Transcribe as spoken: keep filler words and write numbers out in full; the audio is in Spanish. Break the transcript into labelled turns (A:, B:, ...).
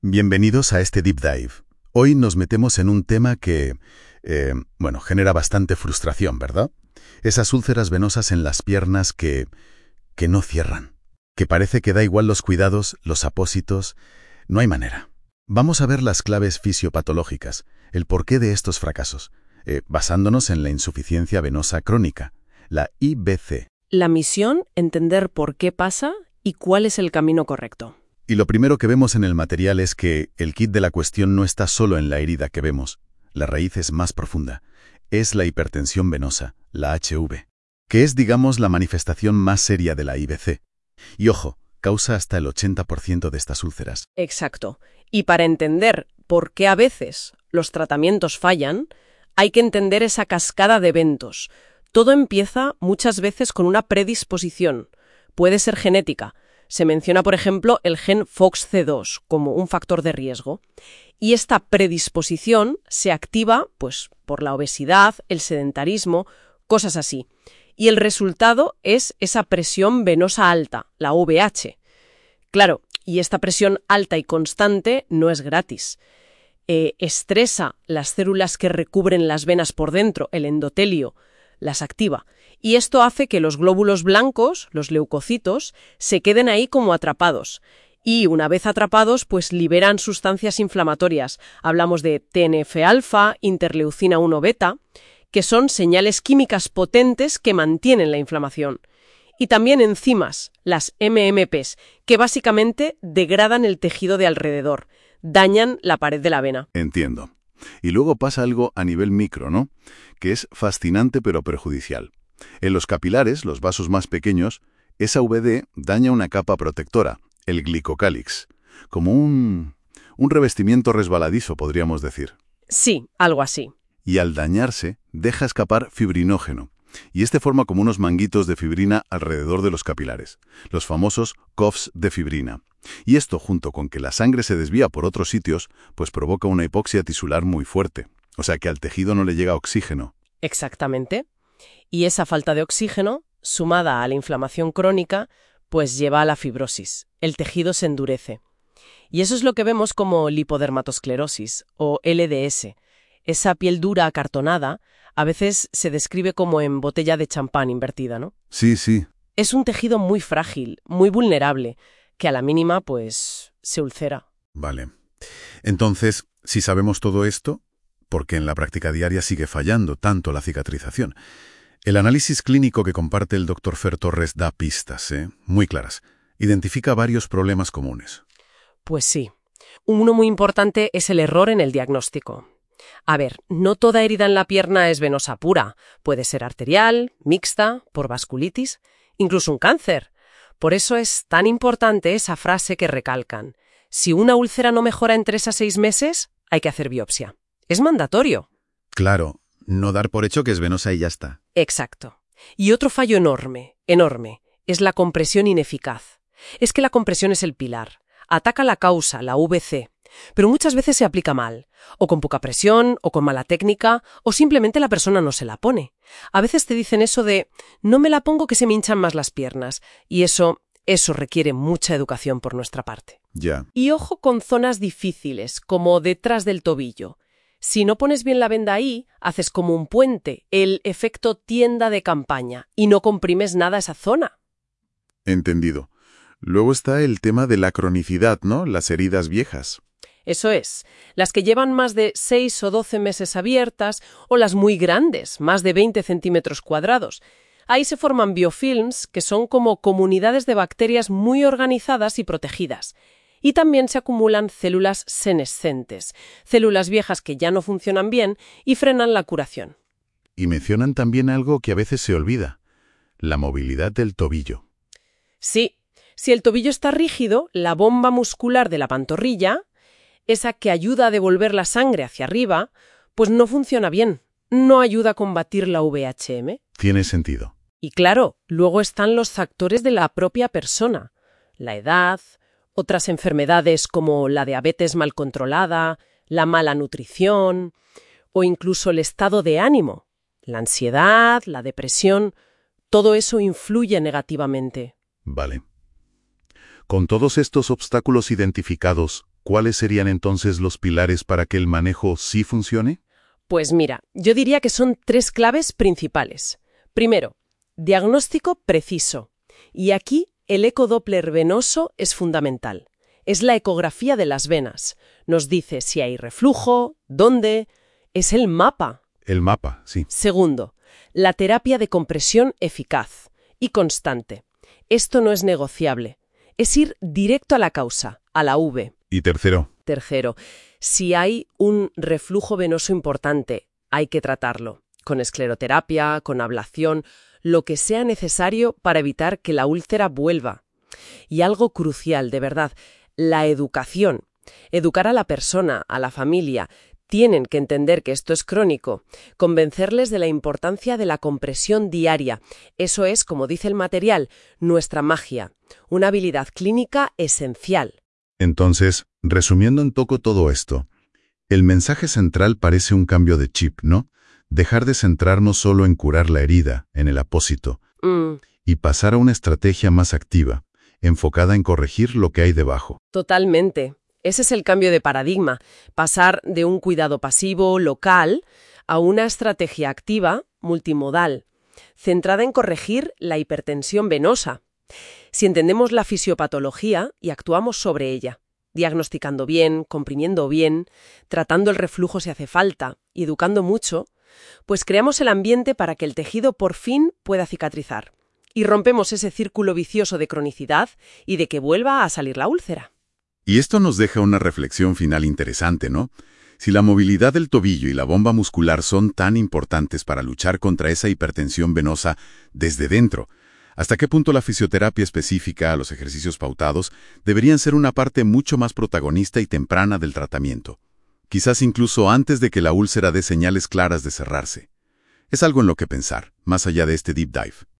A: Bienvenidos a este Deep Dive. Hoy nos metemos en un tema que, eh, bueno, genera bastante frustración, ¿verdad? Esas úlceras venosas en las piernas que, que no cierran, que parece que da igual los cuidados, los apósitos, no hay manera. Vamos a ver las claves fisiopatológicas, el porqué de estos fracasos, eh, basándonos en la insuficiencia venosa crónica, la I V C.
B: La misión, entender por qué pasa y cuál es el camino correcto.
A: Y lo primero que vemos en el material es que el kit de la cuestión no está solo en la herida que vemos. La raíz es más profunda. Es la hipertensión venosa, la H V, que es, digamos, la manifestación más seria de la I V C. Y ojo, causa hasta el ochenta por ciento de estas úlceras.
B: Exacto. Y para entender por qué a veces los tratamientos fallan, hay que entender esa cascada de eventos. Todo empieza muchas veces con una predisposición. Puede ser genética. Se menciona, por ejemplo, el gen F O X C dos como un factor de riesgo. Y esta predisposición se activa pues, por la obesidad, el sedentarismo, cosas así. Y el resultado es esa presión venosa alta, la V H. Claro, y esta presión alta y constante no es gratis. Eh, estresa las células que recubren las venas por dentro, el endotelio, las activa. Y esto hace que los glóbulos blancos, los leucocitos, se queden ahí como atrapados. Y una vez atrapados, pues liberan sustancias inflamatorias. Hablamos de T N F alfa, interleucina uno beta, que son señales químicas potentes que mantienen la inflamación. Y también enzimas, las M M Ps, que básicamente degradan el tejido de alrededor, dañan la pared de la vena.
C: Entiendo. Y luego pasa algo a nivel micro, ¿no? Que es fascinante pero perjudicial. En los capilares, los vasos más pequeños, esa V D daña una capa protectora, el glicocálix, como un, un revestimiento resbaladizo, podríamos decir.
B: Sí, algo así.
C: Y al dañarse, deja escapar fibrinógeno. Y este forma como unos manguitos de fibrina alrededor de los capilares, los famosos cuffs de fibrina. Y esto, junto con que la sangre se desvía por otros sitios, pues provoca una hipoxia tisular muy fuerte. O sea que al tejido no le llega oxígeno.
B: Exactamente. Y esa falta de oxígeno, sumada a la inflamación crónica, pues lleva a la fibrosis. El tejido se endurece. Y eso es lo que vemos como lipodermatosclerosis o L D S. Esa piel dura acartonada a veces se describe como en botella de champán invertida, ¿no?
C: Sí, sí.
B: Es un tejido muy frágil, muy vulnerable, que a la mínima, pues, se ulcera.
A: Vale. Entonces, si sabemos todo esto, ¿por qué en la práctica diaria sigue fallando tanto la cicatrización? El análisis clínico que comparte el doctor Fer Torres da pistas, ¿eh? Muy claras. Identifica varios problemas comunes.
B: Pues sí. Uno muy importante es el error en el diagnóstico. A ver, no toda herida en la pierna es venosa pura. Puede ser arterial, mixta, por vasculitis, incluso un cáncer. Por eso es tan importante esa frase que recalcan. Si una úlcera no mejora en tres a seis meses, hay que hacer biopsia. Es mandatorio.
A: Claro, no dar por hecho que es venosa y ya está.
B: Exacto. Y otro fallo enorme, enorme, es la compresión ineficaz. Es que la compresión es el pilar. Ataca la causa, la V C, pero muchas veces se aplica mal, o con poca presión, o con mala técnica, o simplemente la persona no se la pone. A veces te dicen eso de, no me la pongo que se me hinchan más las piernas, y eso, eso requiere mucha educación por nuestra parte.
C: Ya.
B: Y ojo con zonas difíciles, como detrás del tobillo. Si no pones bien la venda ahí, haces como un puente, el efecto tienda de campaña, y no comprimes nada esa zona.
C: Entendido. Luego está el tema de la cronicidad, ¿no? Las heridas viejas.
B: Eso es, las que llevan más de seis o doce meses abiertas, o las muy grandes, más de veinte centímetros cuadrados. Ahí se forman biofilms, que son como comunidades de bacterias muy organizadas y protegidas. Y también se acumulan células senescentes, células viejas que ya no funcionan bien y frenan la curación.
C: Y mencionan también algo que a veces se olvida, la movilidad del tobillo.
B: Sí, si el tobillo está rígido, la bomba muscular de la pantorrilla, esa que ayuda a devolver la sangre hacia arriba, pues no funciona bien, no ayuda a combatir la V H M.
C: Tiene sentido.
B: Y claro, luego están los factores de la propia persona, la edad, otras enfermedades como la diabetes mal controlada, la mala nutrición o incluso el estado de ánimo, la ansiedad, la depresión, todo eso influye negativamente.
C: Vale. Con todos estos obstáculos identificados, ¿Cuáles serían entonces los pilares para que el manejo sí funcione?
B: Pues mira, yo diría que son tres claves principales. Primero, diagnóstico preciso. Y aquí el ecodoppler venoso es fundamental. Es la ecografía de las venas. Nos dice si hay reflujo, dónde. Es el mapa.
C: El mapa, sí.
B: Segundo, la terapia de compresión eficaz y constante. Esto no es negociable. Es ir directo a la causa, a la V.
C: Y tercero.
B: Tercero, si hay un reflujo venoso importante, hay que tratarlo. Con escleroterapia, con ablación, lo que sea necesario para evitar que la úlcera vuelva. Y algo crucial, de verdad, la educación. Educar a la persona, a la familia. Tienen que entender que esto es crónico, convencerles de la importancia de la compresión diaria. Eso es, como dice el material, nuestra magia, una habilidad clínica esencial.
C: Entonces, resumiendo un poco todo esto, el mensaje central parece un cambio de chip, ¿no? Dejar de centrarnos solo en curar la herida, en el apósito,
B: Mm,
C: y pasar a una estrategia más activa, enfocada en corregir lo que hay debajo.
B: totalmente. Ese es el cambio de paradigma, pasar de un cuidado pasivo, local, a una estrategia activa, multimodal, centrada en corregir la hipertensión venosa. Si entendemos la fisiopatología y actuamos sobre ella, diagnosticando bien, comprimiendo bien, tratando el reflujo si hace falta y educando mucho, pues creamos el ambiente para que el tejido por fin pueda cicatrizar. Y rompemos ese círculo vicioso de cronicidad y de que vuelva a salir la úlcera.
C: Y esto nos deja una reflexión final interesante, ¿no? Si la movilidad del tobillo y la bomba muscular son tan importantes para luchar contra esa hipertensión venosa desde dentro, ¿hasta qué punto la fisioterapia específica, los ejercicios pautados, deberían ser una parte mucho más protagonista y temprana del tratamiento? Quizás incluso antes de que la úlcera dé señales claras de cerrarse. Es algo en lo que pensar, más allá de este deep dive.